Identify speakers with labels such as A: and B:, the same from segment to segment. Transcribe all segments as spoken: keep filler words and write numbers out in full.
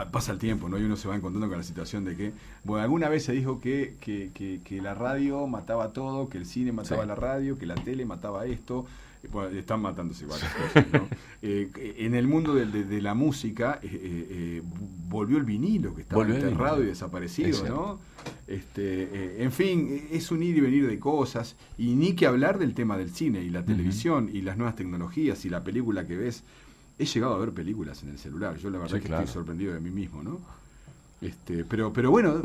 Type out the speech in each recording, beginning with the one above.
A: pasa el tiempo, ¿no? Y uno se va encontrando con la situación de que, bueno, alguna vez se dijo que, que, que, que la radio mataba todo, que el cine mataba
B: Sí.
A: la radio, que la tele mataba esto. Bueno, están matándose varias cosas, ¿no? Eh, en el mundo de, de, de la música eh, eh, volvió el vinilo, que estaba
B: Volvió el
A: enterrado
B: vinilo.
A: y desaparecido,
B: Es cierto.
A: ¿no? Este, eh, en fin, es un ir y venir de cosas, y ni que hablar del tema del cine y la televisión y las nuevas tecnologías y la película que ves. He llegado a ver películas en el celular, yo la verdad
B: Sí,
A: que
B: claro.
A: estoy sorprendido de mí mismo, ¿no? Este, pero, pero bueno,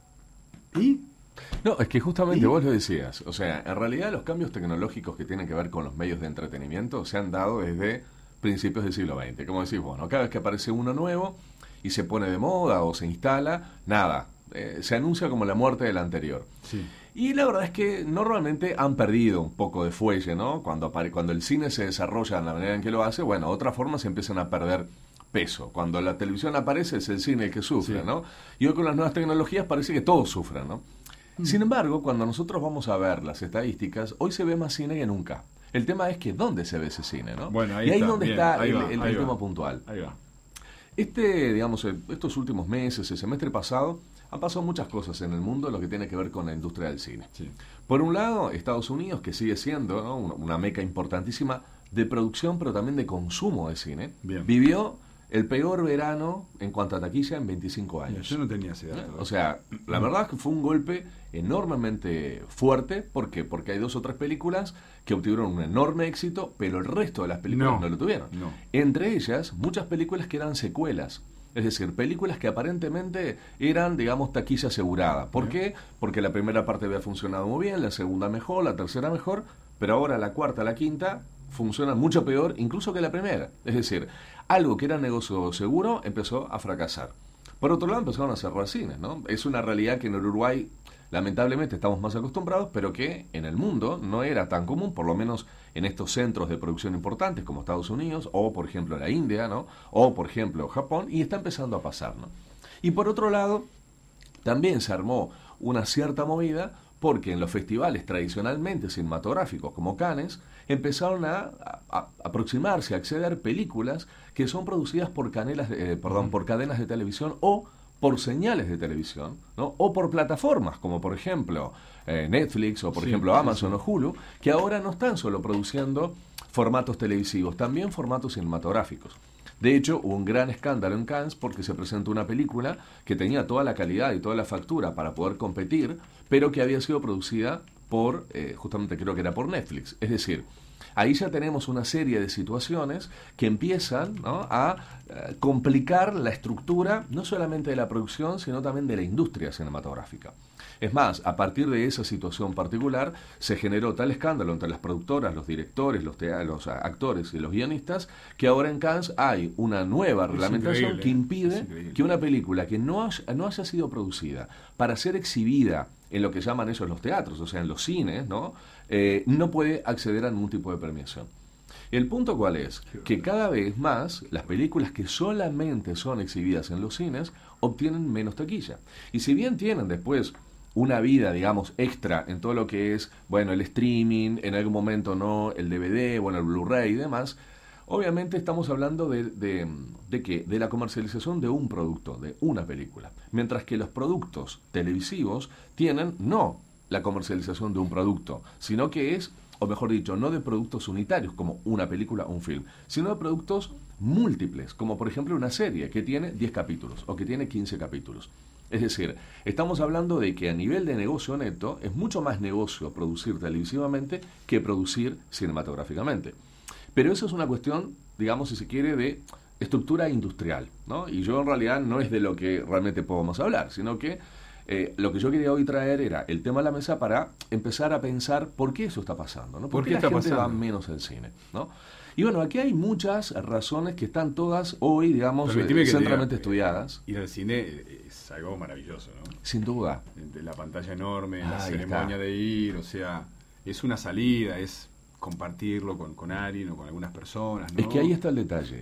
A: ¿y?
B: No, es que justamente
A: ¿Y?
B: vos lo decías. O sea, en realidad los cambios tecnológicos que tienen que ver con los medios de entretenimiento se han dado desde principios del siglo veinte. Como decís vos, ¿no? Cada vez que aparece uno nuevo y se pone de moda o se instala, nada, eh, se anuncia como la muerte del anterior.
A: Sí.
B: Y la verdad es que normalmente han perdido un poco de fuelle, ¿no? Cuando, apare- cuando el cine se desarrolla de la manera en que lo hace, bueno, otras formas empiezan a perder peso. Cuando la televisión aparece es el cine el que sufre,
A: Sí.
B: ¿no? Y hoy con las nuevas tecnologías parece que todos sufren, ¿no? Sin embargo, cuando nosotros vamos a ver las estadísticas, hoy se ve más cine que nunca. El tema es que ¿dónde se ve ese cine, no?
A: Bueno, ahí
B: y ahí
A: está,
B: es donde
A: bien,
B: está
A: ahí
B: el,
A: va,
B: el-
A: ahí
B: el
A: va.
B: tema puntual.
A: Ahí va.
B: Este, digamos, el- estos últimos meses, el semestre pasado, han pasado muchas cosas en el mundo lo que tiene que ver con la industria del cine.
A: Sí.
B: Por un lado, Estados Unidos, que sigue siendo, ¿no?, una, una meca importantísima de producción, pero también de consumo de cine,
A: Bien.
B: vivió el peor verano en cuanto a taquilla en veinticinco
A: Mira,
B: años.
A: yo no tenía ese dato.
B: O sea, la verdad es que fue un golpe enormemente fuerte. ¿Por qué? Porque hay dos o tres películas que obtuvieron un enorme éxito, pero el resto de las películas no,
A: No,
B: lo tuvieron.
A: no.
B: Entre ellas, muchas películas que eran secuelas. Es decir, películas que aparentemente eran, digamos, taquilla asegurada. ¿Por qué? Porque la primera parte había funcionado muy bien, la segunda mejor, la tercera mejor, pero ahora la cuarta, la quinta funcionan mucho peor incluso que la primera. Es decir, algo que era negocio seguro empezó a fracasar. Por otro lado, empezaron a cerrar cines, ¿no? Es una realidad que en Uruguay lamentablemente estamos más acostumbrados, pero que en el mundo no era tan común, por lo menos en estos centros de producción importantes como Estados Unidos, o por ejemplo la India, ¿no? O por ejemplo Japón, y está empezando a pasar, ¿no? Y por otro lado, también se armó una cierta movida porque en los festivales tradicionalmente cinematográficos como Cannes empezaron a, a- a aproximarse, a acceder películas que son producidas por, canelas, de- eh, perdón, por cadenas de televisión o por señales de televisión, ¿no? O por plataformas como por ejemplo eh, Netflix o por
A: Sí,
B: ejemplo
A: sí,
B: Amazon
A: sí.
B: o Hulu, que ahora no están solo produciendo formatos televisivos, también formatos cinematográficos. De hecho, hubo un gran escándalo en Cannes porque se presentó una película que tenía toda la calidad y toda la factura para poder competir, pero que había sido producida por, eh, justamente creo que era por Netflix. Es decir, ahí ya tenemos una serie de situaciones que empiezan, ¿no?, a eh, complicar la estructura no solamente de la producción, sino también de la industria cinematográfica. Es más, a partir de esa situación particular se generó tal escándalo entre las productoras, los directores, los, tea- los actores y los guionistas, que ahora en Cannes hay una nueva
A: Es
B: reglamentación
A: increíble,
B: que
A: es
B: impide
A: increíble.
B: que una película que no haya, no haya sido producida para ser exhibida en lo que llaman ellos los teatros, o sea, en los cines, ¿no? Eh, no puede acceder a ningún tipo de premiación. El punto cuál es, que cada vez más las películas que solamente son exhibidas en los cines obtienen menos taquilla. Y si bien tienen después una vida, digamos, extra en todo lo que es, bueno, el streaming, en algún momento no, el D V D, bueno, el Blu-ray y demás, obviamente estamos hablando de, de, de qué, de la comercialización de un producto, de una película. Mientras que los productos televisivos tienen no la comercialización de un producto, sino que es, o mejor dicho, no de productos unitarios como una película o un film, sino de productos múltiples, como por ejemplo una serie que tiene diez capítulos o que tiene quince capítulos. Es decir, estamos hablando de que a nivel de negocio neto es mucho más negocio producir televisivamente que producir cinematográficamente. Pero eso es una cuestión, digamos, si se quiere, de estructura industrial, ¿no? Y yo en realidad no es de lo que realmente podemos hablar, sino que eh, lo que yo quería hoy traer era el tema a la mesa para empezar a pensar por qué eso está pasando, ¿no? ¿Por,
A: ¿Por
B: qué
A: qué
B: la
A: está
B: gente va
A: pasando?
B: menos al cine, ¿no? Y bueno, aquí hay muchas razones que están todas hoy, digamos,
A: Permitime
B: eh,
A: que te
B: centralmente
A: diga,
B: estudiadas.
A: Ir al cine es algo maravilloso, ¿no?
B: Sin duda.
A: De la pantalla enorme, la
B: Ahí
A: ceremonia
B: está.
A: de ir, o sea, es una salida, es compartirlo con, con alguien o con algunas personas, ¿no?
B: Es que ahí está el detalle.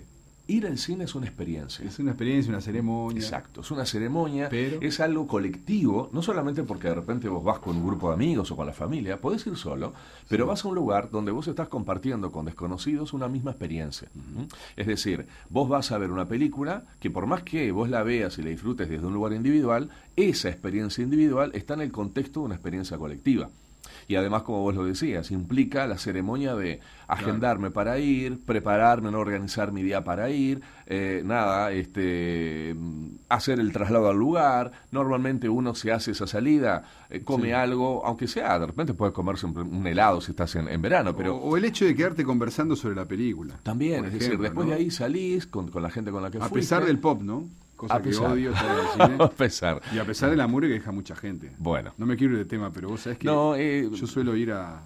B: Ir al cine es una experiencia.
A: Es una experiencia, una ceremonia.
B: Exacto, es una ceremonia,
A: pero...
B: es algo colectivo, no solamente porque de repente vos vas con un grupo de amigos o con la familia, podés ir solo, pero sí. vas a un lugar donde vos estás compartiendo con desconocidos una misma experiencia. Uh-huh. Es decir, vos vas a ver una película que por más que vos la veas y la disfrutes desde un lugar individual, esa experiencia individual está en el contexto de una experiencia colectiva. Y además, como vos lo decías, implica la ceremonia de agendarme claro. para ir, prepararme, no organizar mi día para ir, eh, nada, este, hacer el traslado al lugar. Normalmente uno se hace esa salida, eh, come sí. algo, aunque sea, de repente puedes comerse un, un helado si estás en, en verano. Pero
A: o, o el hecho de quedarte conversando sobre la película.
B: También, es
A: ejemplo,
B: decir, después
A: ¿no?
B: de ahí salís con, con la gente con la que
A: a
B: fuiste.
A: A pesar del pop, ¿no? Cosa
B: a
A: que
B: pesar.
A: odio todo el cine.
B: a pesar.
A: Y a pesar de la mugre que deja mucha gente.
B: Bueno.
A: No me quiero ir de tema, pero vos sabés que
B: no, eh,
A: yo suelo ir a,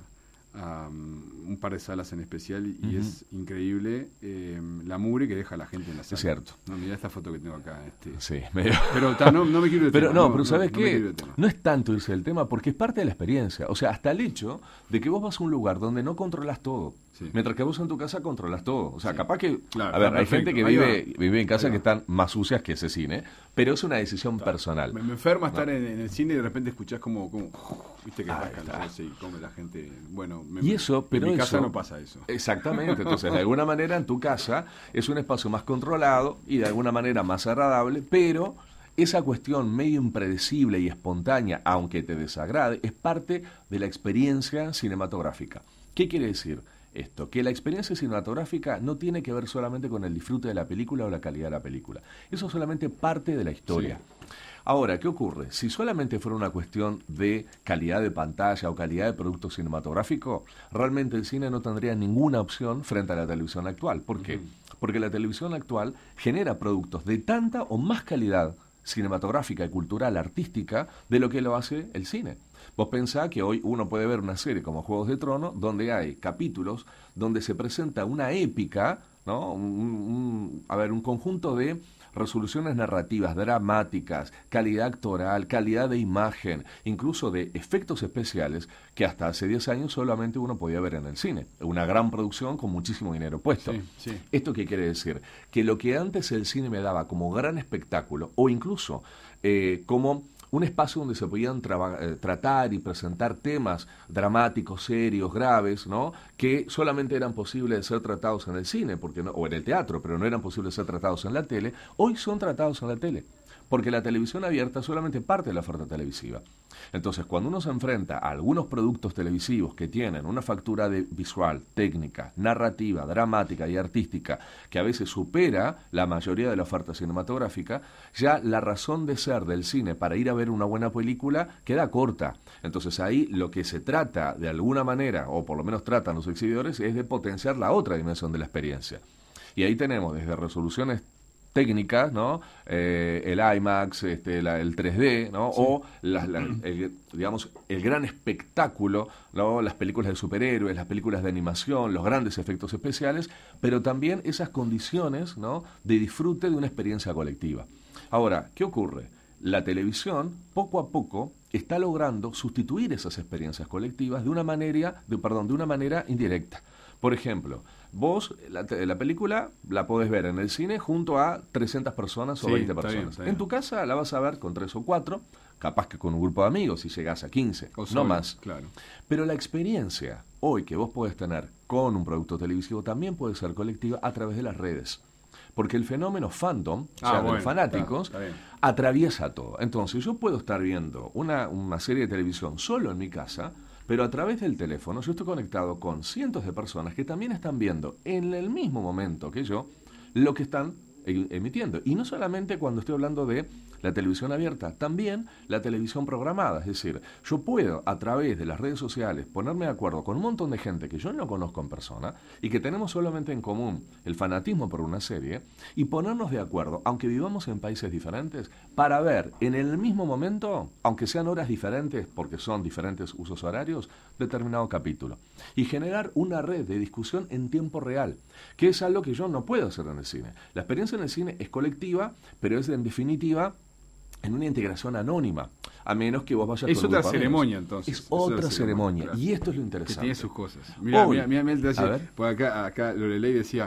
A: a um, un par de salas en especial y, uh-huh. y es increíble eh, la mugre que deja la gente en la sala.
B: Es cierto.
A: No, mirá esta foto que tengo acá. Este.
B: Sí, medio...
A: Pero ta, no, no me quiero ir de
B: pero,
A: tema.
B: No,
A: no,
B: pero ¿sabés
A: no,
B: qué?
A: No,
B: no es tanto irse del tema porque es parte de la experiencia. O sea, hasta el hecho de que vos vas a un lugar donde no controlas todo. Sí. Mientras que vos en tu casa controlas todo. O sea, sí. capaz que...
A: Claro,
B: a ver, hay
A: perfecto.
B: gente que vive, vive en casa que están más sucias que ese cine, pero es una decisión
A: claro.
B: personal.
A: Me, me enferma
B: no.
A: estar en, en el cine y de repente escuchás como... como viste que
B: rasca
A: el y come la gente... Bueno, me,
B: y eso, pero
A: en mi
B: eso,
A: casa no pasa eso.
B: Exactamente. Entonces, de alguna manera, en tu casa es un espacio más controlado y de alguna manera más agradable, pero... esa cuestión medio impredecible y espontánea, aunque te desagrade, es parte de la experiencia cinematográfica. ¿Qué quiere decir esto? Que la experiencia cinematográfica no tiene que ver solamente con el disfrute de la película o la calidad de la película. Eso es solamente parte de la historia. Sí. Ahora, ¿qué ocurre? Si solamente fuera una cuestión de calidad de pantalla o calidad de producto cinematográfico, realmente el cine no tendría ninguna opción frente a la televisión actual. ¿Por qué? Uh-huh. Porque la televisión actual genera productos de tanta o más calidad cinematográfica y cultural, artística, de lo que lo hace el cine. Vos pensá que hoy uno puede ver una serie como Juegos de Tronos, donde hay capítulos donde se presenta una épica, ¿no? Un, un, a ver, un conjunto de resoluciones narrativas, dramáticas, calidad actoral, calidad de imagen, incluso de efectos especiales que hasta hace diez años solamente uno podía ver en el cine. Una gran producción con muchísimo dinero puesto.
A: Sí, sí.
B: ¿Esto qué quiere decir? Que lo que antes el cine me daba como gran espectáculo o incluso eh, como un espacio donde se podían traba, eh, tratar y presentar temas dramáticos, serios, graves, ¿no? Que solamente eran posibles de ser tratados en el cine porque no, o en el teatro, pero no eran posibles de ser tratados en la tele, hoy son tratados en la tele, porque la televisión abierta es solamente parte de la oferta televisiva. Entonces, cuando uno se enfrenta a algunos productos televisivos que tienen una factura de visual, técnica, narrativa, dramática y artística que a veces supera la mayoría de la oferta cinematográfica, ya la razón de ser del cine para ir a ver una buena película queda corta. Entonces ahí lo que se trata de alguna manera, o por lo menos tratan los exhibidores, es de potenciar la otra dimensión de la experiencia. Y ahí tenemos desde resoluciones técnicas, ¿no? Eh, el IMAX, este, la, el tres D, ¿no? Sí. O la, la, el, digamos el gran espectáculo, ¿no? Las películas de superhéroes, las películas de animación, los grandes efectos especiales, pero también esas condiciones, ¿no? De disfrute de una experiencia colectiva. Ahora, ¿qué ocurre? La televisión, poco a poco, está logrando sustituir esas experiencias colectivas de una manera, de, perdón, de una manera indirecta. Por ejemplo, vos la, la película la podés ver en el cine junto a trescientas personas o
A: sí,
B: veinte
A: está
B: personas.
A: bien, está bien.
B: En tu casa la vas a ver con tres o cuatro, capaz que con un grupo de amigos si llegás a quince,
A: o
B: no
A: solo,
B: más.
A: Claro.
B: Pero la experiencia hoy que vos podés tener con un producto televisivo también puede ser colectiva a través de las redes. Porque el fenómeno fandom,
A: ah,
B: o sea,
A: bueno,
B: de los fanáticos,
A: está, está
B: atraviesa todo. Entonces yo puedo estar viendo una, una serie de televisión solo en mi casa, pero a través del teléfono yo estoy conectado con cientos de personas que también están viendo en el mismo momento que yo lo que están emitiendo. Y no solamente cuando estoy hablando de la televisión abierta, también la televisión programada. Es decir, yo puedo a través de las redes sociales ponerme de acuerdo con un montón de gente que yo no conozco en persona y que tenemos solamente en común el fanatismo por una serie y ponernos de acuerdo, aunque vivamos en países diferentes, para ver en el mismo momento, aunque sean horas diferentes porque son diferentes usos horarios, determinado capítulo. Y generar una red de discusión en tiempo real, que es algo que yo no puedo hacer en el cine. La experiencia en el cine es colectiva, pero es en definitiva en una integración anónima, a menos que vos vayas
A: es
B: con
A: otra ceremonia entonces
B: es otra ceremonia,
A: claro.
B: Y esto es lo interesante
A: que tiene sus cosas. Mira,
B: Hoy,
A: mira, mira, mira, por acá, acá Lorelei decía,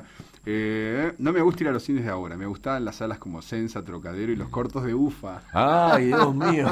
A: Eh, no me gusta ir a los cines de ahora, me gustaban las salas como Sensa, Trocadero y los cortos de Ufa.
B: ¡Ay, Dios mío!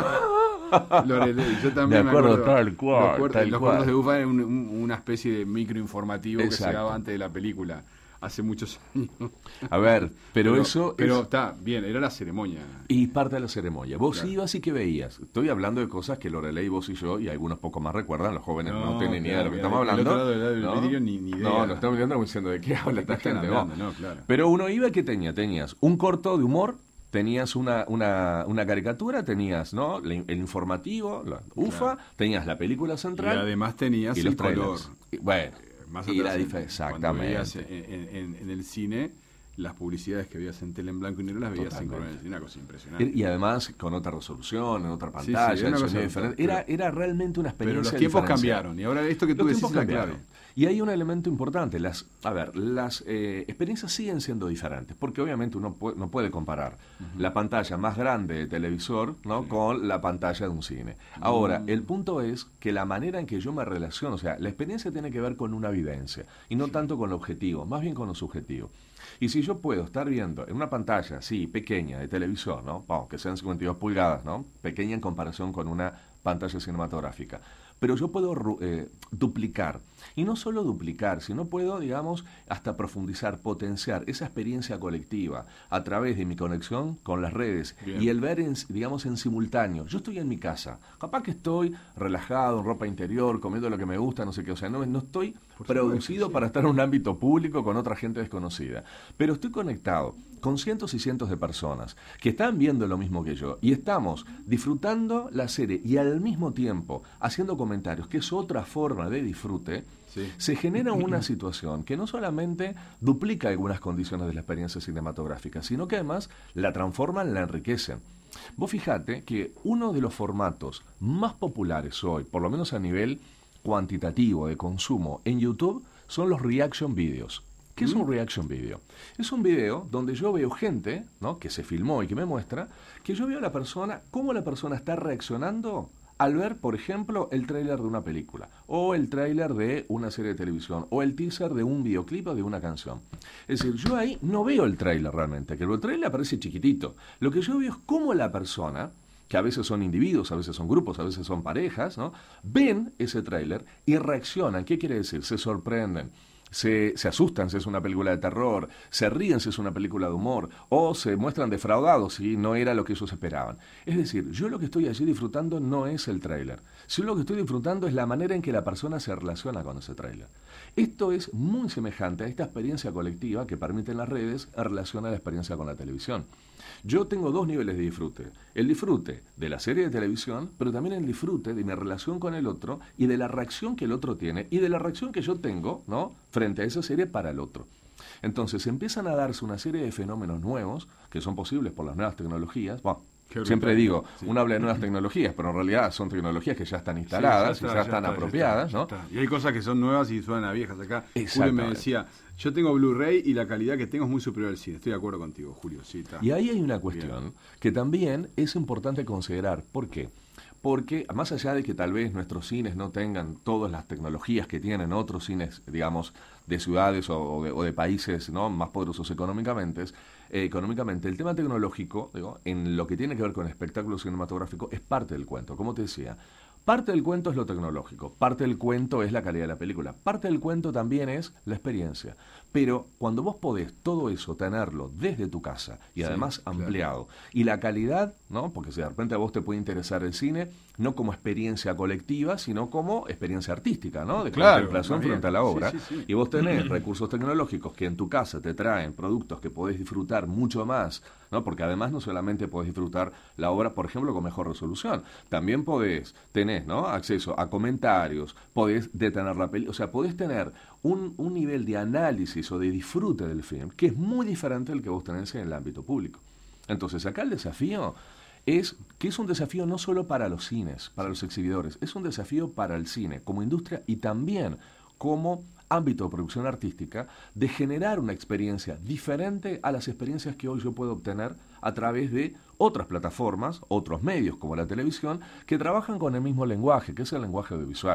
A: Loreley, yo también
B: me
A: me
B: acuerdo,
A: acuerdo
B: tal cual.
A: Los, cortos,
B: tal
A: los
B: cual.
A: cortos de Ufa eran un, un, una especie de microinformativo que se
B: Exacto.
A: daba antes de la película, hace muchos años.
B: A ver, pero,
A: pero
B: eso...
A: Pero
B: es...
A: está bien, era la ceremonia.
B: Y parte de la ceremonia. Vos
A: Claro.
B: ibas y ¿qué veías? Estoy hablando de cosas que Loreley, vos y yo, y algunos pocos más recuerdan, los jóvenes no,
A: No,
B: tienen ni idea de lo que
A: claro,
B: estamos
A: del
B: hablando.
A: otro lado del
B: ¿no?
A: vidrio ni- ni idea.
B: No, no estamos mirando como diciendo de qué habla esta
A: ¿De qué están
B: gente.
A: hablando?
B: ¿no?
A: No, claro.
B: Pero uno iba y ¿qué tenía? Tenías un corto de humor, tenías una, una, una caricatura, tenías ¿no? el, el informativo, la UFA,
A: Claro.
B: tenías la película
A: Y
B: central
A: además tenías
B: y
A: el
B: los
A: color.
B: trailers. Y, bueno,
A: Más
B: y la
A: atrás,
B: dif-
A: cuando
B: exactamente.
A: veías en, en- en- en el cine, las publicidades que veías en tele en blanco y negro las veías
B: Totalmente.
A: en color, una cosa impresionante.
B: Y además con otra resolución, en otra
A: Sí,
B: pantalla,
A: sí, era
B: el
A: una
B: sonido
A: cosa
B: diferente.
A: brutal,
B: Era, era realmente una
A: Pero
B: experiencia
A: los tiempos
B: diferenciada.
A: cambiaron y ahora esto que tú
B: Los
A: decís
B: tiempos
A: es la
B: cambiaron.
A: clave.
B: Y hay un elemento importante. Las, a ver, las eh, experiencias siguen siendo diferentes, porque obviamente uno puede- no puede comparar uh-huh. la pantalla más grande de televisor ¿no? sí. con la pantalla de un cine. Ahora, uh-huh. el punto es que la manera en que yo me relaciono, o sea, la experiencia tiene que ver con una vivencia, y no sí. tanto con lo objetivo, más bien con lo subjetivo. Y si yo puedo estar viendo en una pantalla así, pequeña, de televisor, ¿no? Bueno, que sean cincuenta y dos pulgadas, ¿no? Pequeña en comparación con una pantalla cinematográfica. Pero yo puedo eh, duplicar. Y no solo duplicar, sino puedo, digamos, hasta profundizar, potenciar esa experiencia colectiva a través de mi conexión con las redes. Bien. Y el ver, en, digamos, en simultáneo. Yo estoy en mi casa. Capaz que estoy relajado, en ropa interior, comiendo lo que me gusta, no sé qué. O sea, no, no estoy Por producido supuesto, sí. para estar en un ámbito público con otra gente desconocida. Pero estoy conectado con cientos y cientos de personas que están viendo lo mismo que yo. Y estamos disfrutando la serie y al mismo tiempo haciendo comentarios, que es otra forma de disfrute. Sí. Se genera una situación que no solamente duplica algunas condiciones de la experiencia cinematográfica, sino que además la transforman, la enriquecen. Vos fijate que uno de los formatos más populares hoy, por lo menos a nivel cuantitativo de consumo en YouTube, son los reaction videos. ¿Qué es un reaction video? Es un video donde yo veo gente, ¿no? que se filmó y que me muestra, que yo veo a la persona, cómo la persona está reaccionando al ver, por ejemplo, el tráiler de una película, o el tráiler de una serie de televisión, o el teaser de un videoclip o de una canción. Es decir, yo ahí no veo el tráiler realmente, que el tráiler aparece chiquitito. Lo que yo veo es cómo la persona, que a veces son individuos, a veces son grupos, a veces son parejas, ¿no? ven ese tráiler y reaccionan. ¿Qué quiere decir? Se sorprenden. Se, se asustan si es una película de terror, se ríen si es una película de humor, o se muestran defraudados si no era lo que ellos esperaban. Es decir, yo lo que estoy allí disfrutando no es el tráiler, sino lo que estoy disfrutando es la manera en que la persona se relaciona con ese tráiler. Esto es muy semejante a esta experiencia colectiva que permiten las redes en relación a la experiencia con la televisión. Yo tengo dos niveles de disfrute. El disfrute de la serie de televisión, pero también el disfrute de mi relación con el otro y de la reacción que el otro tiene y de la reacción que yo tengo, ¿no?, frente a esa serie para el otro. Entonces empiezan a darse una serie de fenómenos nuevos que son posibles por las nuevas tecnologías. Bueno, siempre digo, sí. uno habla de nuevas tecnologías, pero en realidad son tecnologías que ya están instaladas, sí, ya, está, y ya, ya están está, apropiadas, ya está, ¿no?
A: Está. Y hay cosas que son nuevas y suenan a viejas acá. Julio me decía, yo tengo Blu-ray y la calidad que tengo es muy superior al cine. Estoy de acuerdo contigo, Julio. Sí, está.
B: Y ahí hay una cuestión Bien. que también es importante considerar. ¿Por qué? Porque, más allá de que tal vez nuestros cines no tengan todas las tecnologías que tienen otros cines, digamos, de ciudades o, o, de, o de países, ¿no?, más poderosos económicamente, eh, económicamente, el tema tecnológico, digo, en lo que tiene que ver con el espectáculo cinematográfico, es parte del cuento. Como te decía, parte del cuento es lo tecnológico, parte del cuento es la calidad de la película, parte del cuento también es la experiencia. Pero cuando vos podés todo eso tenerlo desde tu casa y además sí, ampliado, claro. y la calidad, ¿no?, porque si de repente a vos te puede interesar el cine, no como experiencia colectiva, sino como experiencia artística, ¿no?, de
A: claro,
B: contemplación frente a la obra,
A: sí, sí, sí.
B: y vos tenés recursos tecnológicos que en tu casa te traen productos que podés disfrutar mucho más, ¿no?, porque además no solamente podés disfrutar la obra, por ejemplo, con mejor resolución, también podés tener, ¿no?, acceso a comentarios, podés detener la película, o sea, podés tener un, un nivel de análisis o de disfrute del film que es muy diferente del que vos tenés en el ámbito público. Entonces, acá el desafío es que es un desafío no solo para los cines, para los exhibidores, es un desafío para el cine como industria y también como ámbito de producción artística, de generar una experiencia diferente a las experiencias que hoy yo puedo obtener a través de otras plataformas, otros medios como la televisión, que trabajan con el mismo lenguaje, que es el lenguaje audiovisual.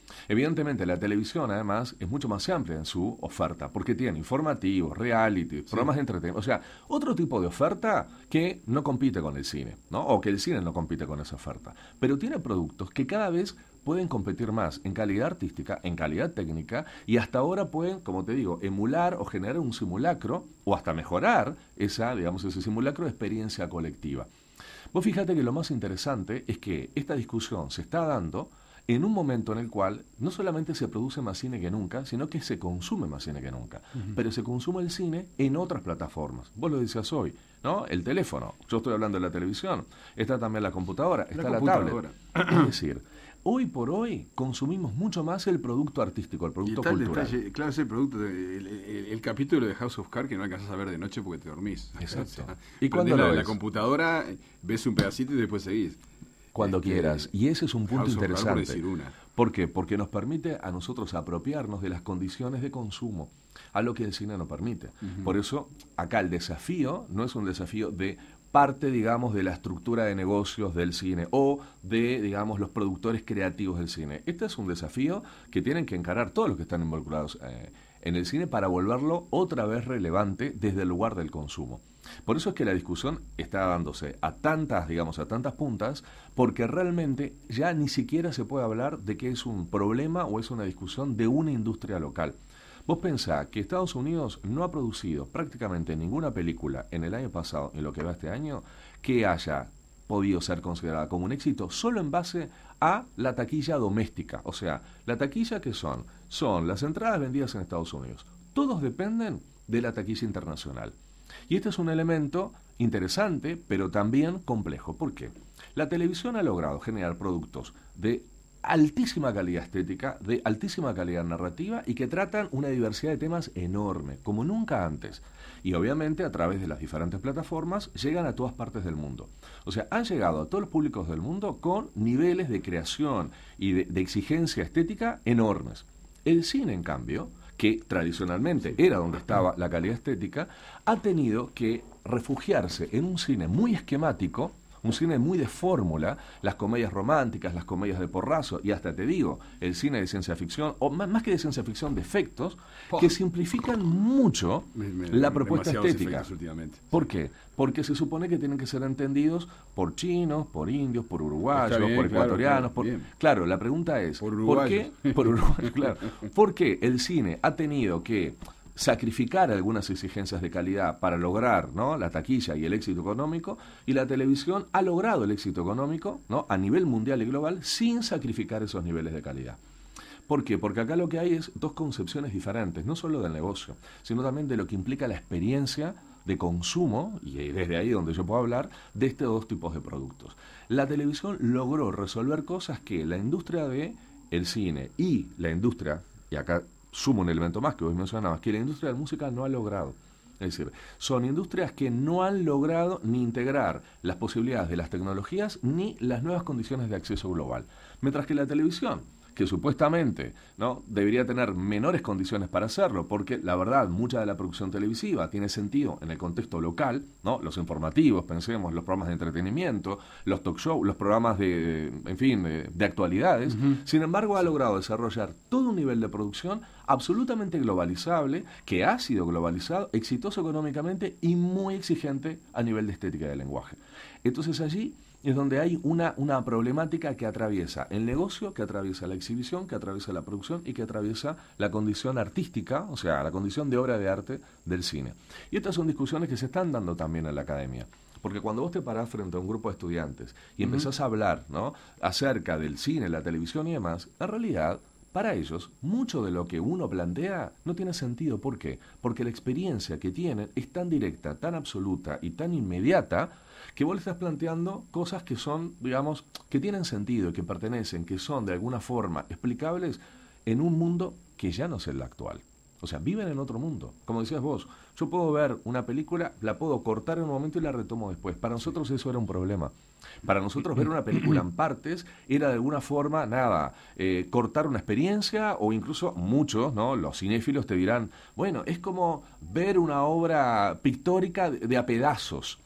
B: Evidentemente, la televisión, además, es mucho más amplia en su oferta, porque tiene informativos, reality, sí. programas de entretenimiento, o sea, otro tipo de oferta que no compite con el cine, ¿no? O que el cine no compite con esa oferta. Pero tiene productos que cada vez pueden competir más en calidad artística, en calidad técnica, y hasta ahora pueden, como te digo, emular o generar un simulacro, o hasta mejorar esa, digamos, ese simulacro de experiencia colectiva. Vos fíjate que lo más interesante es que esta discusión se está dando en un momento en el cual no solamente se produce más cine que nunca, sino que se consume más cine que nunca. Uh-huh. Pero se consume el cine en otras plataformas. Vos lo decías hoy, ¿no? El teléfono. Yo estoy hablando de la televisión. Está también la computadora, está la, la tablet. Es decir, hoy por hoy consumimos mucho más el producto artístico, el producto
A: y
B: cultural.
A: Detalle, claro, es el producto, de, el, el, el capítulo de House of Cards que no alcanzas a ver de noche porque te dormís.
B: Exacto.
A: O sea,
B: ¿Y cuando
A: la,
B: lo
A: la computadora, ves un pedacito y después seguís.
B: Cuando este, quieras. Y ese es un punto
A: House
B: interesante.
A: Por decir una.
B: ¿Por qué? Porque nos permite a nosotros apropiarnos de las condiciones de consumo, a lo que el cine no permite. Uh-huh. Por eso, acá el desafío no es un desafío de parte, digamos, de la estructura de negocios del cine o de, digamos, los productores creativos del cine. Este es un desafío que tienen que encarar todos los que están involucrados eh, en el cine para volverlo otra vez relevante desde el lugar del consumo. Por eso es que la discusión está dándose a tantas, digamos, a tantas puntas, porque realmente ya ni siquiera se puede hablar de que es un problema o es una discusión de una industria local. Vos pensá que Estados Unidos no ha producido prácticamente ninguna película en el año pasado, en lo que va este año, que haya podido ser considerada como un éxito solo en base a la taquilla doméstica. O sea, la taquilla que son, son las entradas vendidas en Estados Unidos. Todos dependen de la taquilla internacional. Y este es un elemento interesante, pero también complejo. ¿Por qué? La televisión ha logrado generar productos de altísima calidad estética, de altísima calidad narrativa y que tratan una diversidad de temas enorme, como nunca antes. Y obviamente a través de las diferentes plataformas llegan a todas partes del mundo. O sea, han llegado a todos los públicos del mundo con niveles de creación y de, de exigencia estética enormes. El cine, en cambio, que tradicionalmente era donde estaba la calidad estética, ha tenido que refugiarse en un cine muy esquemático, un cine muy de fórmula, las comedias románticas, las comedias de porrazo, y hasta te digo, el cine de ciencia ficción, o más, más que de ciencia ficción, de efectos, oh. que simplifican mucho me, me, la propuesta estética. ¿Por qué? Porque se supone que tienen que ser entendidos por chinos, por indios, por uruguayos, bien, por ecuatorianos. Claro, por... claro, la pregunta es,
A: por,
B: ¿por qué? Por uruguayos, claro. ¿Por qué el cine ha tenido que sacrificar algunas exigencias de calidad para lograr, ¿no?, la taquilla y el éxito económico, y la televisión ha logrado el éxito económico, ¿no?, a nivel mundial y global sin sacrificar esos niveles de calidad? ¿Por qué? Porque acá lo que hay es dos concepciones diferentes, no solo del negocio, sino también de lo que implica la experiencia de consumo, y desde ahí donde yo puedo hablar, de estos dos tipos de productos. La televisión logró resolver cosas que la industria de el cine y la industria, y acá sumo un elemento más que vos mencionabas, que la industria de la música no ha logrado. Es decir, son industrias que no han logrado ni integrar las posibilidades de las tecnologías ni las nuevas condiciones de acceso global. Mientras que la televisión, que supuestamente, ¿no?, debería tener menores condiciones para hacerlo, porque la verdad, mucha de la producción televisiva tiene sentido en el contexto local, ¿no?, los informativos, pensemos, los programas de entretenimiento, los talk shows, los programas de, en fin, de, de actualidades. Uh-huh. Sin embargo, ha logrado desarrollar todo un nivel de producción absolutamente globalizable, que ha sido globalizado, exitoso económicamente y muy exigente a nivel de estética del lenguaje. Entonces allí es donde hay una, una problemática que atraviesa el negocio, que atraviesa la exhibición, que atraviesa la producción y que atraviesa la condición artística, o sea, la condición de obra de arte del cine. Y estas son discusiones que se están dando también en la academia. Porque cuando vos te parás frente a un grupo de estudiantes y empezás uh-huh. a hablar, ¿no?, acerca del cine, la televisión y demás, en realidad, para ellos, mucho de lo que uno plantea no tiene sentido. ¿Por qué? Porque la experiencia que tienen es tan directa, tan absoluta y tan inmediata que vos le estás planteando cosas que son, digamos, que tienen sentido, que pertenecen, que son de alguna forma explicables en un mundo que ya no es el actual. O sea, viven en otro mundo. Como decías vos, yo puedo ver una película, la puedo cortar en un momento y la retomo después. Para nosotros eso era un problema. Para nosotros ver una película en partes era de alguna forma, nada, eh, cortar una experiencia, o incluso muchos, ¿no?, los cinéfilos te dirán, bueno, es como ver una obra pictórica de, de a pedazos.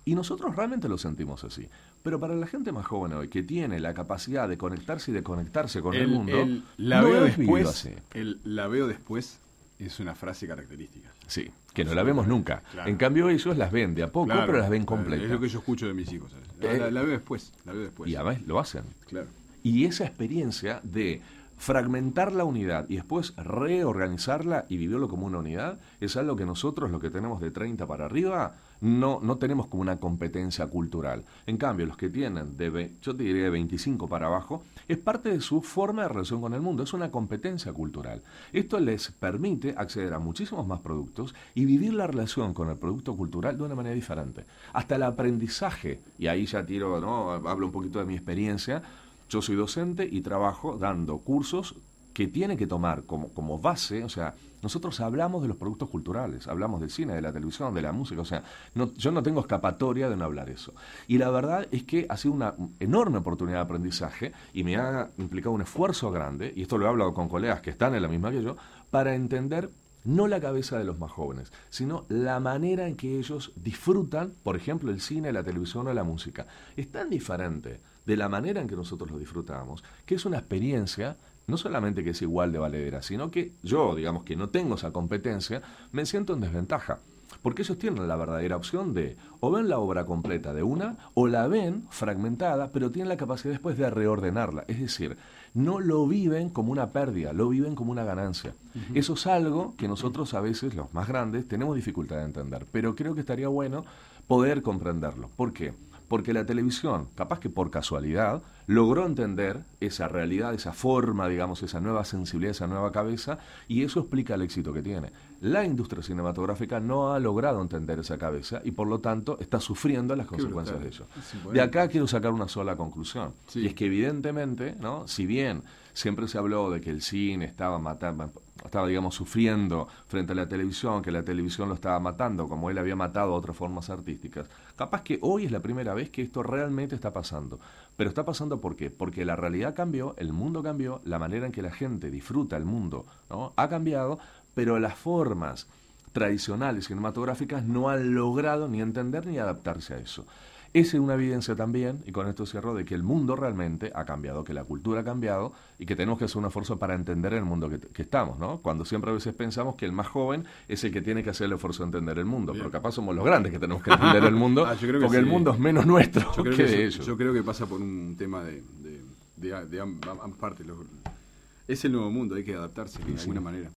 B: Y nosotros realmente lo sentimos así. Pero para la gente más joven hoy, que tiene la capacidad de conectarse y de conectarse con el, el mundo,
A: el, la
B: no
A: veo
B: es
A: después,
B: así.
A: El la veo después es una frase característica.
B: Sí, que no la vemos nunca. Claro. En cambio ellos las ven de a poco, claro, pero las ven completas.
A: Es lo que yo escucho de mis hijos. La,
B: eh,
A: la, la veo después, la veo después.
B: Y además lo hacen.
A: Claro.
B: Y esa experiencia de fragmentar la unidad y después reorganizarla y vivirlo como una unidad es algo que nosotros, los que tenemos de treinta para arriba, no, no tenemos como una competencia cultural. En cambio, los que tienen, de, yo te diría de veinticinco para abajo, es parte de su forma de relación con el mundo, es una competencia cultural. Esto les permite acceder a muchísimos más productos y vivir la relación con el producto cultural de una manera diferente. Hasta el aprendizaje, y ahí ya tiro, ¿no? Hablo un poquito de mi experiencia. Yo soy docente y trabajo dando cursos que tienen que tomar como, como base, o sea, nosotros hablamos de los productos culturales, hablamos del cine, de la televisión, de la música, o sea, no, yo no tengo escapatoria de no hablar eso. Y la verdad es que ha sido una enorme oportunidad de aprendizaje y me ha implicado un esfuerzo grande, y esto lo he hablado con colegas que están en la misma que yo, para entender no la cabeza de los más jóvenes, sino la manera en que ellos disfrutan, por ejemplo, el cine, la televisión o la música. Es tan diferente de la manera en que nosotros lo disfrutamos, que es una experiencia, no solamente que es igual de valedera, sino que yo, digamos, que no tengo esa competencia, me siento en desventaja. Porque ellos tienen la verdadera opción de o ven la obra completa de una o la ven fragmentada, pero tienen la capacidad después de reordenarla. Es decir, no lo viven como una pérdida, lo viven como una ganancia. Uh-huh. Eso es algo que nosotros a veces, los más grandes, tenemos dificultad de entender, pero creo que estaría bueno poder comprenderlo. ¿Por qué? Porque la televisión, capaz que por casualidad, logró entender esa realidad, esa forma, digamos, esa nueva sensibilidad, esa nueva cabeza, y eso explica el éxito que tiene. La industria cinematográfica no ha logrado entender esa cabeza y por lo tanto está sufriendo las consecuencias de ello. De acá quiero sacar una sola conclusión, sí. Y es que evidentemente, ¿no? Si bien siempre se habló de que el cine estaba matando, estaba, digamos, sufriendo frente a la televisión, que la televisión lo estaba matando, como él había matado a otras formas artísticas. Capaz que hoy es la primera vez que esto realmente está pasando. Pero está pasando ¿por qué? Porque la realidad cambió, el mundo cambió, la manera en que la gente disfruta el mundo, ¿no? Ha cambiado, pero las formas tradicionales cinematográficas no han logrado ni entender ni adaptarse a eso. Esa es una evidencia también, y con esto cierro, de que el mundo realmente ha cambiado, que la cultura ha cambiado y que tenemos que hacer un esfuerzo para entender el mundo que, que estamos, ¿no? Cuando siempre a veces pensamos que el más joven es el que tiene que hacer el esfuerzo de entender el mundo, Bien. Pero capaz somos los grandes que tenemos que entender el mundo, ah, porque sí. El mundo es menos nuestro yo creo que, que de ellos.
A: Yo creo que pasa por un tema de, de, de, de ambas partes. Es el nuevo mundo, hay que adaptarse de alguna manera.